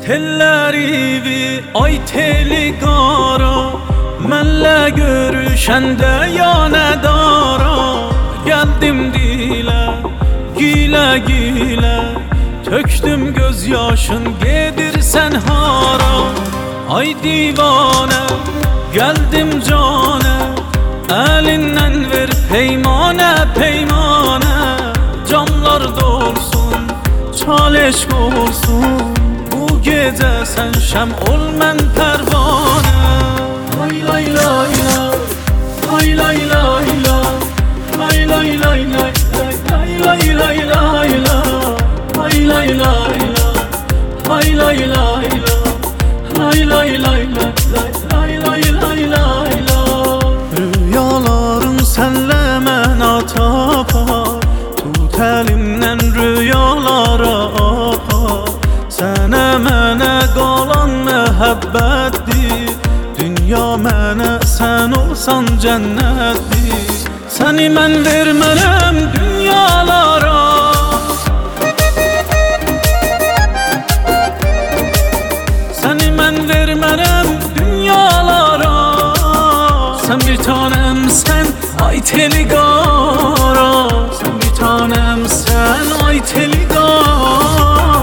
Telleri ay teli qara, mənlə görüşəndə yanədara. Gəldim dilə, gilə gilə, tökdüm göz yaşın, gedirsən hara. Ay divanə, gəldim canə, əlindən ver peymanə peymanə. Camlar dolsun, çaleşq olsun, bu gecə sən şəm ol mən pərvanə. Lay lay lay lay, lay lay lay lay, lay lay lay lay, lay lay lay lay lay, lay lay lay lay, lay lay lay lay, lay lay lay lay, lay lay lay lay. Rüyalarım sənlə mənə tapar, tut əlimdən rüyalara apar. Sənə mənə qalan məhəbbətdir, dünya mənə sən olsan cənnətdir. Səni mən vermərəm dünyalara, səni mən vermərəm dünyalara. Sən bir tanemsən ay teli qara, sən bir tanemsən ay teli qara.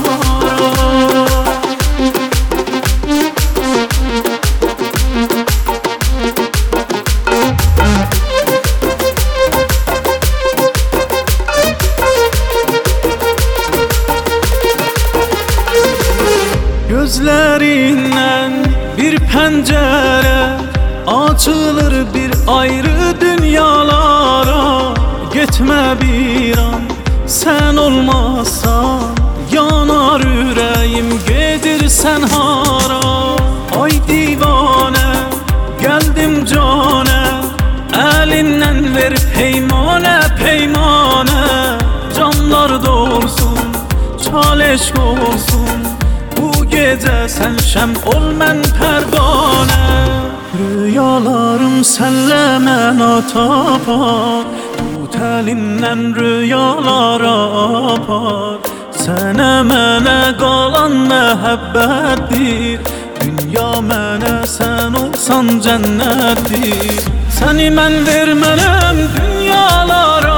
Gözlerinden bir pencere açılır bir ayrı dünyalara. Gitme bir an sen olmazsan, yanar yüreğim gedirsen hara. Ay divane geldim cane, elinden ver peymane peymane. Camlar dolsun, çaleşq olsun, bu gece sen şəm ol mən pərvanə. Rüyalarım sənlə mənə tapar, tut əlimdən rüyalara apar. Sənə mənə qalan məhəbbətdir, dünya mənə sən olsan cənnətdir. Səni mən vermərəm dünyalara,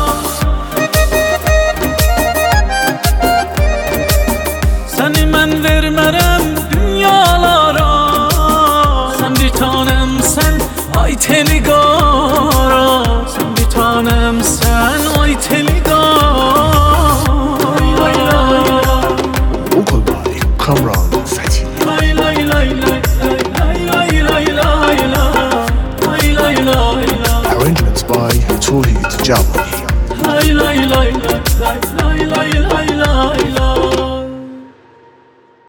səni mən vermərəm dünyalara. Sən bir tanemsən ay teli qara, sən bir tanemsən ay teli qara. Lay lay lay, Vocal by Kamran Fethi. lay lay lay lay, lay lay lay lay lay, lay lay lay. Arrangements by Tawheed Jabari. Lay lay lay lay, lay lay lay lay lay.